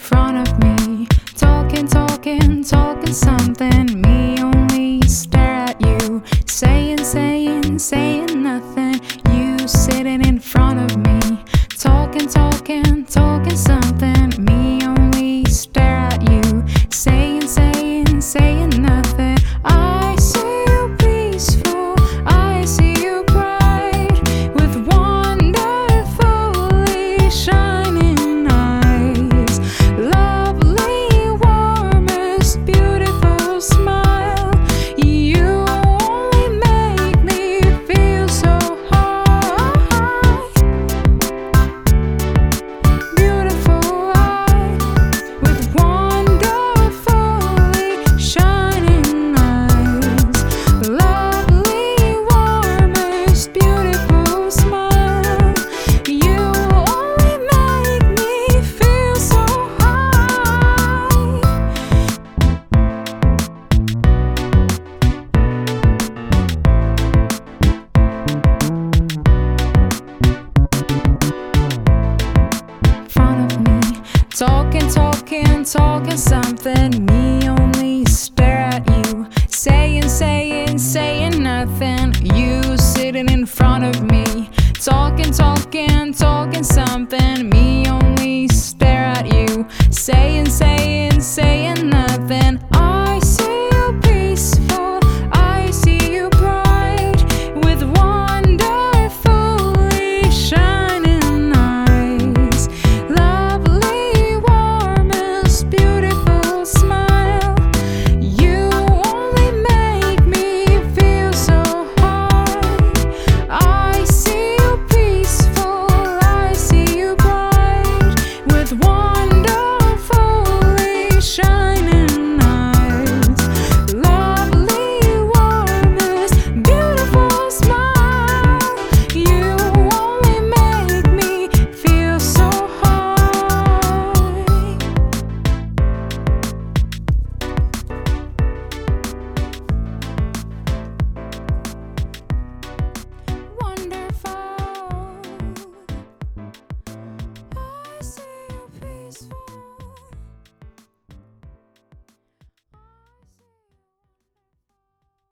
front of me. Talking, talking, talking something. Me only stare at you. Saying, saying, saying nothing. You sitting in front of me. Talking, talking, talking something. Me only stare at you. Saying, saying, saying nothing. I see you peaceful. I see you bright with wonderfully shining eyes. Lovely, warmest, beautiful smile. You only make me feel so high. Beautiful eyes with wonderfully shining eyes. Lovely, warmest, beautiful smile. You only make me feel so high. Front of me, talking, talking, talking something. Me only stare at you. Saying, saying, saying nothing. You sitting in front of me. Talking, talking, talking something.